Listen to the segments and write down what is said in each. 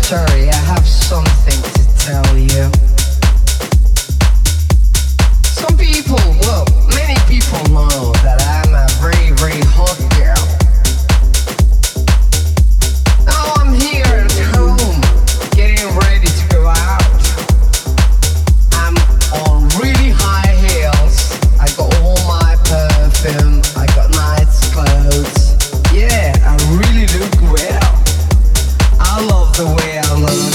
story. I have something to tell you. Some people, well, many people know that I'm a very, very hot girl. Now I'm here at home, getting ready to go out. I'm on really high heels. I got all my perfume. I got nice clothes. Yeah, I really look well. I love the way I look.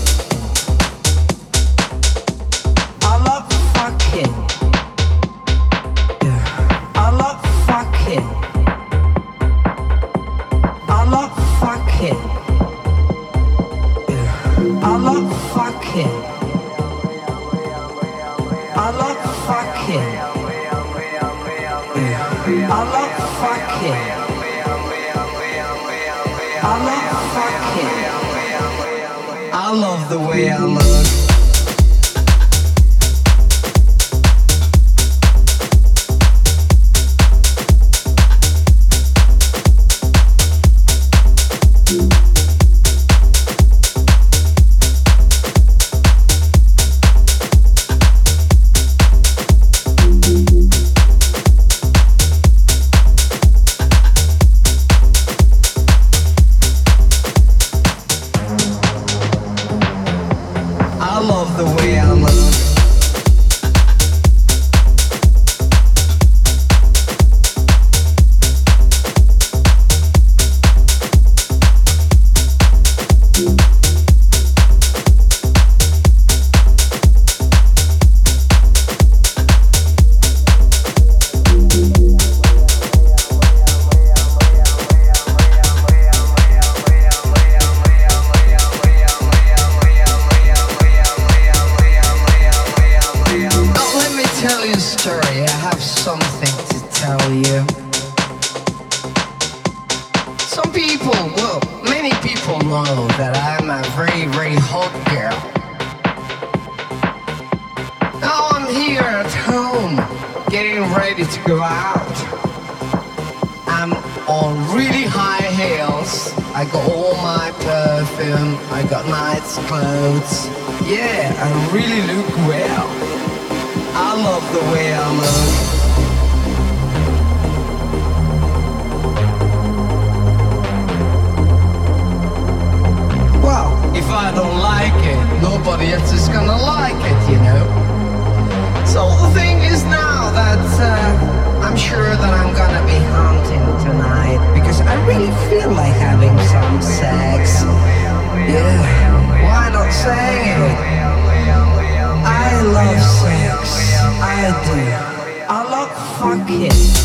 I love fucking. Yeah. I love fucking. I love fucking. Yeah. I love fucking. I love fucking. Yeah. I love fucking. I love fucking. I love the way I look. I love the way I look. Tell you a story, I have something to tell you. Some people, well, many people know that I'm a very, very hot girl. Now I'm here at home, getting ready to go out. I'm on really high heels. I got all my perfume. I got nice clothes. Yeah, I really look well. I love the way I look. Well, if I don't like it, nobody else is gonna like it, you know. So the thing is now that I'm sure that I'm gonna be hunting tonight because I really feel like having some sex. Yeah, why not say it? I love sex. I do. I love fucking.